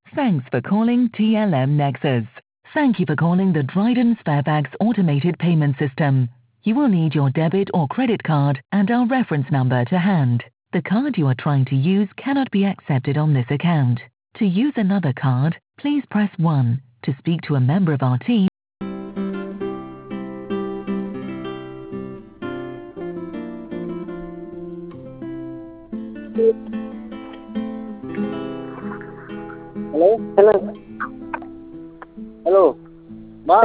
Thanks for calling TLM Nexus. Thank you for calling the Dryden Sparebags automated payment system. You will need your debit or credit card and our reference number to hand. The card you are trying to use cannot be accepted on this account. To use another card, please press 1. To speak to a member of our team, Hello. Ma.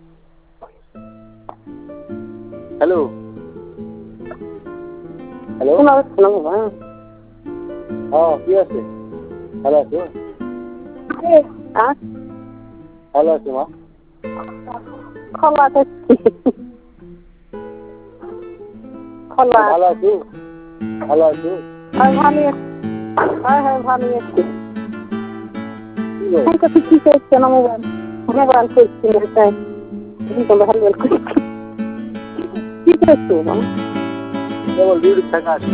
Hello. Hello. Oh, yes. Hello, sir. Hello, sir. Ma. Hello, sir. Hello, sir. Anche se ci sei non va al questo sai dico lo hallo questo ci sei no devo dire ragazzi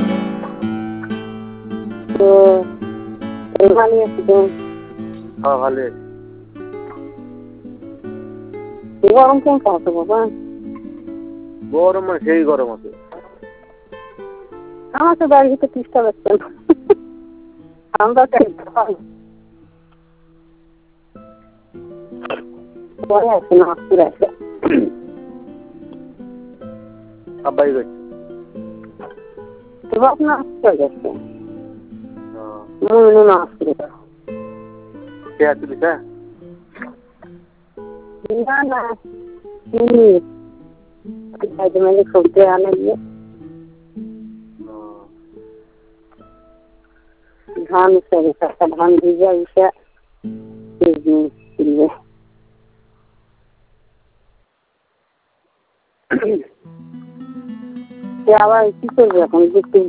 ভালো আছি তো হ্যাঁ ভালো আছি গরম কেমন আছে বাবা গরম মানে সেই গরম আছে আমার তো বাড়িতে টিস্টা লাগছে আমরা কেন পরে আছে না পুরো আছে আবাই গেছে তো আপনা চলে গেছে no, আসছে কে আসছে না आज मैंने खोलते आने लिए धान से धान दीजिए उसे क्या आवाज़ किस